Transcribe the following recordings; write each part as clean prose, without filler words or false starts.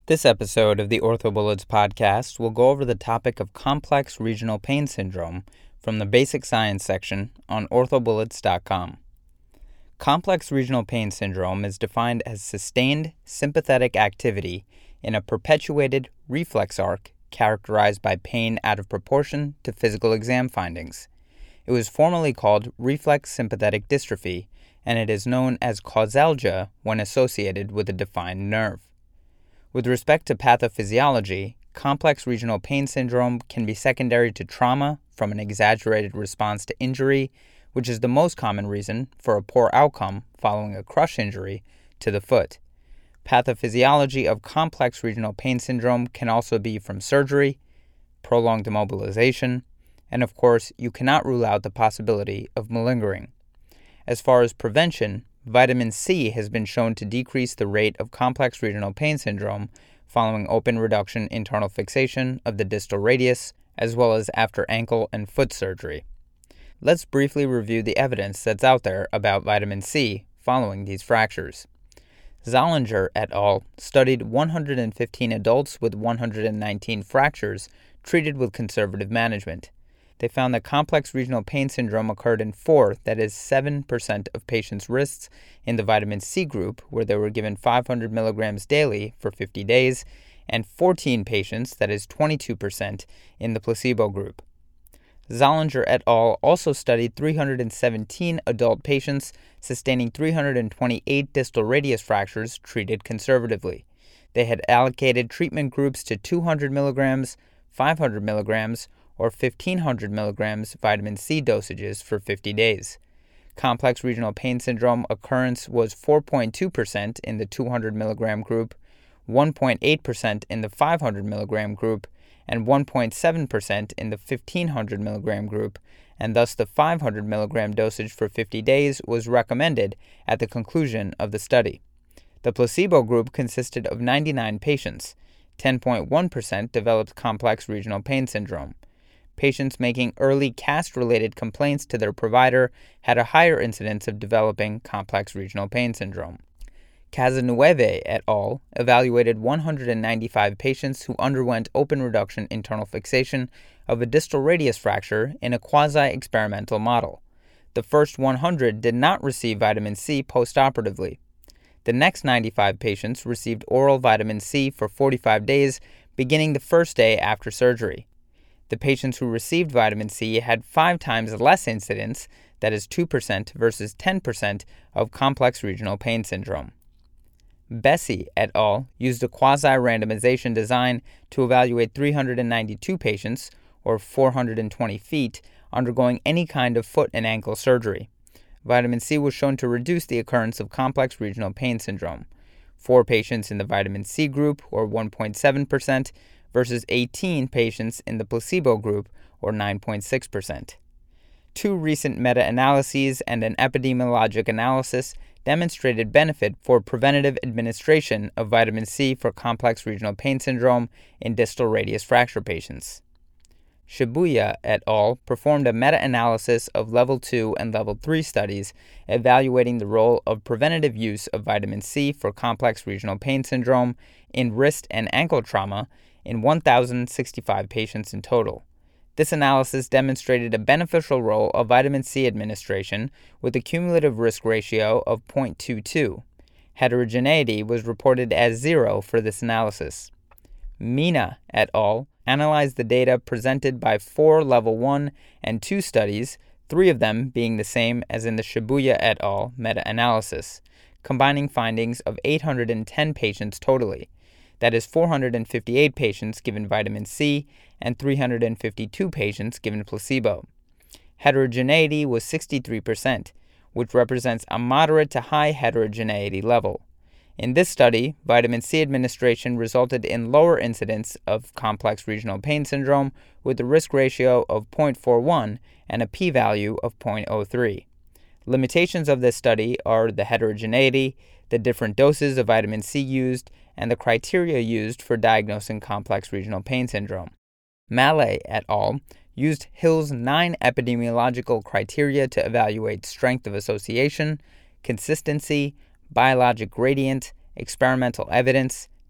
This episode of the OrthoBullets podcast will go over the topic of complex regional pain syndrome from the basic science section on orthobullets.com. Complex regional pain syndrome is defined as sustained sympathetic activity in a perpetuated reflex arc characterized by pain out of proportion to physical exam findings. It was formerly called reflex sympathetic dystrophy, and it is known as causalgia when associated with a defined nerve. With respect to pathophysiology, complex regional pain syndrome can be secondary to trauma from an exaggerated response to injury, which is the most common reason for a poor outcome following a crush injury to the foot. Pathophysiology of complex regional pain syndrome can also be from surgery, prolonged immobilization, and of course, you cannot rule out the possibility of malingering. As far as prevention, vitamin C has been shown to decrease the rate of complex regional pain syndrome following open reduction internal fixation of the distal radius, as well as after ankle and foot surgery. Let's briefly review the evidence that's out there about vitamin C following these fractures. Zollinger et al. Studied 115 adults with 119 fractures treated with conservative management. They found that complex regional pain syndrome occurred in 7% of patients' wrists in the vitamin C group, where they were given 500 milligrams daily for 50 days, and 14 patients, that is 22%, in the placebo group. Zollinger et al. Also studied 317 adult patients sustaining 328 distal radius fractures treated conservatively. They had allocated treatment groups to 200 milligrams, 500 milligrams, or 1,500 milligrams vitamin C dosages for 50 days. Complex regional pain syndrome occurrence was 4.2% in the 200 milligram group, 1.8% in the 500 milligram group, and 1.7% in the 1,500 milligram group, and thus the 500 milligram dosage for 50 days was recommended at the conclusion of the study. The placebo group consisted of 99 patients. 10.1% developed complex regional pain syndrome. Patients making early CAST-related complaints to their provider had a higher incidence of developing complex regional pain syndrome. Casanueve et al. Evaluated 195 patients who underwent open reduction internal fixation of a distal radius fracture in a quasi-experimental model. The first 100 did not receive vitamin C postoperatively. The next 95 patients received oral vitamin C for 45 days, beginning the first day after surgery. The patients who received vitamin C had 5 times less incidence, that is 2% versus 10%, of complex regional pain syndrome. Bessie et al. Used a quasi-randomization design to evaluate 392 patients, or 420 feet, undergoing any kind of foot and ankle surgery. Vitamin C was shown to reduce the occurrence of complex regional pain syndrome. 4 patients in the vitamin C group, or 1.7%, versus 18 patients in the placebo group, or 9.6%. 2 recent meta-analyses and an epidemiologic analysis demonstrated benefit for preventative administration of vitamin C for complex regional pain syndrome in distal radius fracture patients. Shibuya et al. Performed a meta-analysis of Level 2 and Level 3 studies evaluating the role of preventative use of vitamin C for complex regional pain syndrome in wrist and ankle trauma in 1,065 patients in total. This analysis demonstrated a beneficial role of vitamin C administration with a cumulative risk ratio of 0.22. Heterogeneity was reported as 0 for this analysis. Mina et al. Analyzed the data presented by 4 Level 1 and 2 studies, 3 of them being the same as in the Shibuya et al. Meta-analysis, combining findings of 810 patients totally. That is 458 patients given vitamin C and 352 patients given placebo. Heterogeneity was 63%, which represents a moderate to high heterogeneity level. In this study, vitamin C administration resulted in lower incidence of complex regional pain syndrome with a risk ratio of 0.41 and a p-value of 0.03. Limitations of this study are the heterogeneity, the different doses of vitamin C used, and the criteria used for diagnosing complex regional pain syndrome. Mallet et al. Used Hill's 9 epidemiological criteria to evaluate strength of association, consistency, biologic gradient, experimental evidence,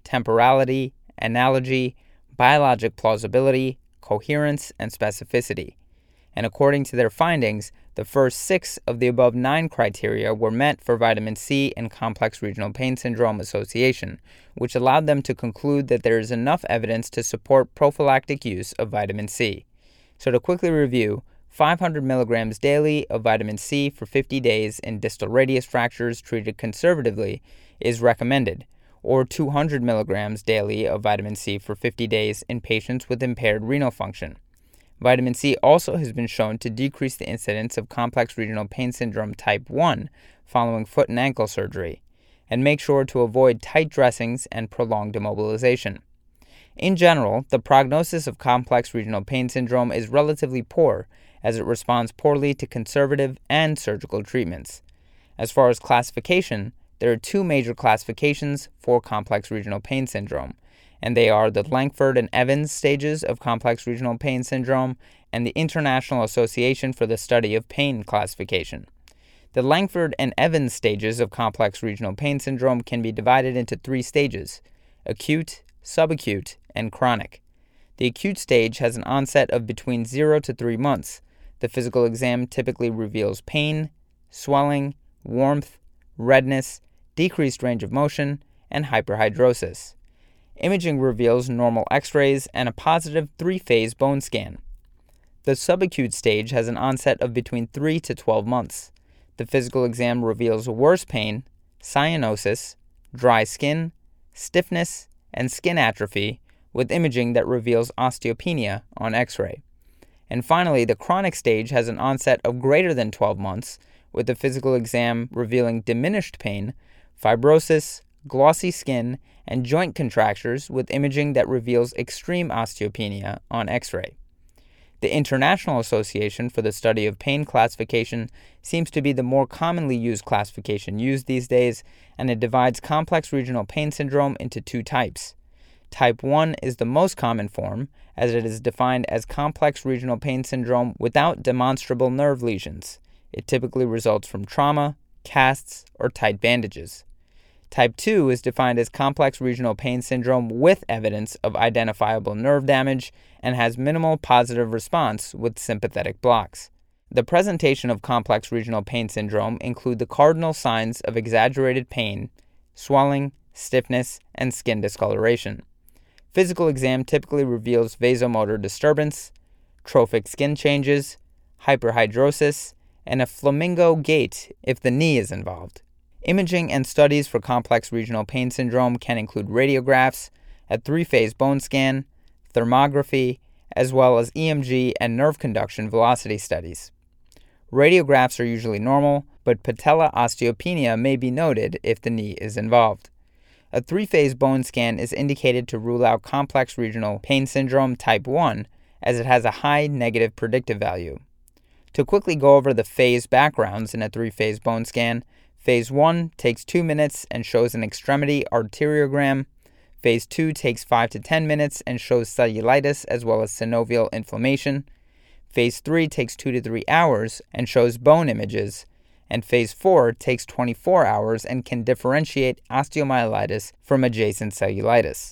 temporality, analogy, biologic plausibility, coherence, and specificity. And according to their findings, the first 6 of the above 9 criteria were met for vitamin C and complex regional pain syndrome association, which allowed them to conclude that there is enough evidence to support prophylactic use of vitamin C. So to quickly review, 500 milligrams daily of vitamin C for 50 days in distal radius fractures treated conservatively is recommended, or 200 milligrams daily of vitamin C for 50 days in patients with impaired renal function. Vitamin C also has been shown to decrease the incidence of complex regional pain syndrome type 1 following foot and ankle surgery, and make sure to avoid tight dressings and prolonged immobilization. In general, the prognosis of complex regional pain syndrome is relatively poor, as it responds poorly to conservative and surgical treatments. As far as classification, there are 2 major classifications for complex regional pain syndrome, and they are the Langford and Evans stages of complex regional pain syndrome and the International Association for the Study of Pain classification. The Langford and Evans stages of complex regional pain syndrome can be divided into 3 stages: acute, subacute, and chronic. The acute stage has an onset of between 0 to 3 months. The physical exam typically reveals pain, swelling, warmth, redness, decreased range of motion, and hyperhidrosis. Imaging reveals normal x-rays and a positive 3-phase bone scan. The subacute stage has an onset of between 3 to 12 months. The physical exam reveals worse pain, cyanosis, dry skin, stiffness, and skin atrophy, with imaging that reveals osteopenia on x-ray. And finally, the chronic stage has an onset of greater than 12 months, with the physical exam revealing diminished pain, fibrosis, glossy skin, and joint contractures, with imaging that reveals extreme osteopenia on x-ray. The International Association for the Study of Pain classification seems to be the more commonly used classification used these days, and it divides complex regional pain syndrome into 2 types. Type 1 is the most common form, as it is defined as complex regional pain syndrome without demonstrable nerve lesions. It typically results from trauma, casts, or tight bandages. Type 2 is defined as complex regional pain syndrome with evidence of identifiable nerve damage and has minimal positive response with sympathetic blocks. The presentation of complex regional pain syndrome include the cardinal signs of exaggerated pain, swelling, stiffness, and skin discoloration. Physical exam typically reveals vasomotor disturbance, trophic skin changes, hyperhidrosis, and a flamingo gait if the knee is involved. Imaging and studies for complex regional pain syndrome can include radiographs, a 3-phase bone scan, thermography, as well as EMG and nerve conduction velocity studies. Radiographs are usually normal, but patella osteopenia may be noted if the knee is involved. A 3-phase bone scan is indicated to rule out complex regional pain syndrome type 1, as it has a high negative predictive value. To quickly go over the phase backgrounds in a 3-phase bone scan, Phase 1 takes 2 minutes and shows an extremity arteriogram. Phase 2 takes 5 to 10 minutes and shows cellulitis as well as synovial inflammation. Phase 3 takes 2 to 3 hours and shows bone images. And Phase 4 takes 24 hours and can differentiate osteomyelitis from adjacent cellulitis.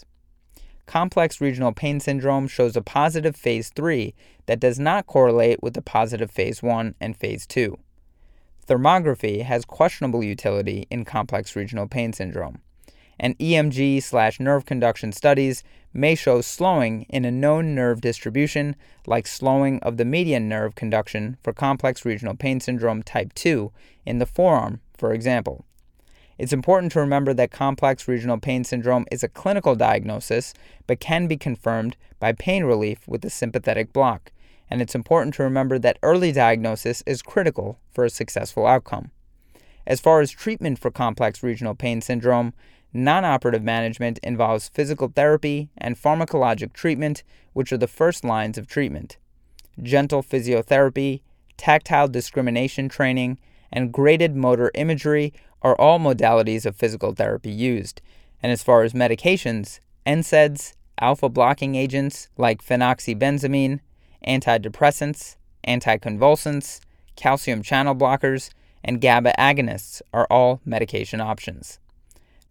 Complex regional pain syndrome shows a positive Phase 3 that does not correlate with the positive Phase 1 and Phase 2. Thermography has questionable utility in complex regional pain syndrome, and EMG/nerve conduction studies may show slowing in a known nerve distribution, like slowing of the median nerve conduction for complex regional pain syndrome type 2 in the forearm, for example. It's important to remember that complex regional pain syndrome is a clinical diagnosis, but can be confirmed by pain relief with a sympathetic block. And it's important to remember that early diagnosis is critical for a successful outcome. As far as treatment for complex regional pain syndrome, non-operative management involves physical therapy and pharmacologic treatment, which are the first lines of treatment. Gentle physiotherapy, tactile discrimination training, and graded motor imagery are all modalities of physical therapy used. And as far as medications, NSAIDs, alpha-blocking agents like phenoxybenzamine, antidepressants, anticonvulsants, calcium channel blockers, and GABA agonists are all medication options.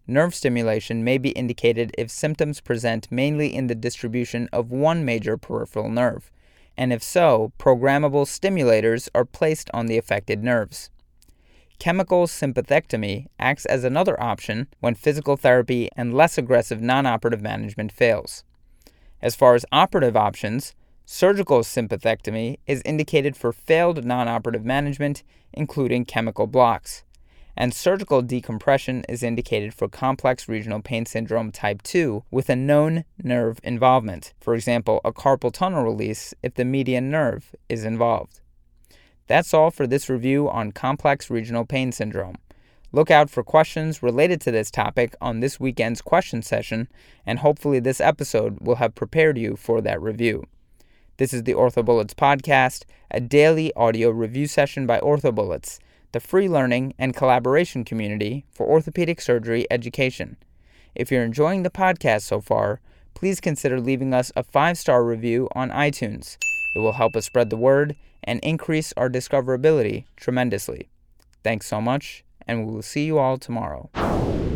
Nerve stimulation may be indicated if symptoms present mainly in the distribution of one major peripheral nerve, and if so, programmable stimulators are placed on the affected nerves. Chemical sympathectomy acts as another option when physical therapy and less aggressive non-operative management fails. As far as operative options, surgical sympathectomy is indicated for failed non-operative management, including chemical blocks, and surgical decompression is indicated for complex regional pain syndrome type 2 with a known nerve involvement, for example, a carpal tunnel release if the median nerve is involved. That's all for this review on complex regional pain syndrome. Look out for questions related to this topic on this weekend's question session, and hopefully this episode will have prepared you for that review. This is the OrthoBullets podcast, a daily audio review session by OrthoBullets, the free learning and collaboration community for orthopedic surgery education. If you're enjoying the podcast so far, please consider leaving us a 5-star review on iTunes. It will help us spread the word and increase our discoverability tremendously. Thanks so much, and we will see you all tomorrow.